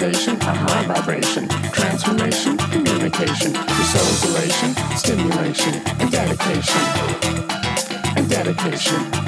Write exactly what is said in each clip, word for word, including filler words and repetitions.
realization, a high vibration, transformation, communication, resource elation, stimulation, and dedication, and dedication.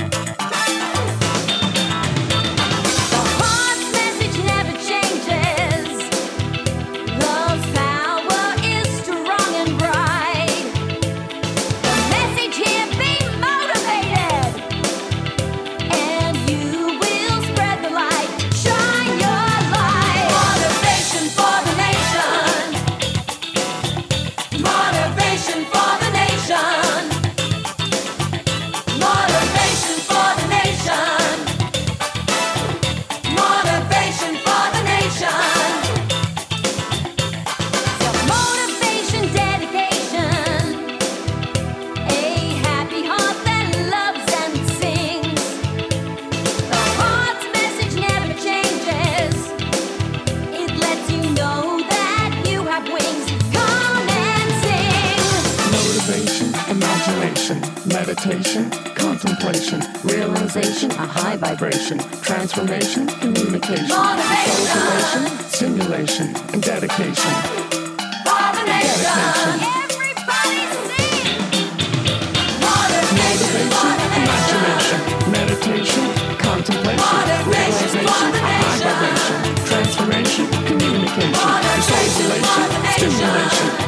Meditation, contemplation, realization, a high vibration, transformation, communication, motivation, stimulation, and dedication. Dedication. Everybody sing! Motivation, imagination, meditation, contemplation, realization, a high vibration, transformation, communication, isolation, stimulation,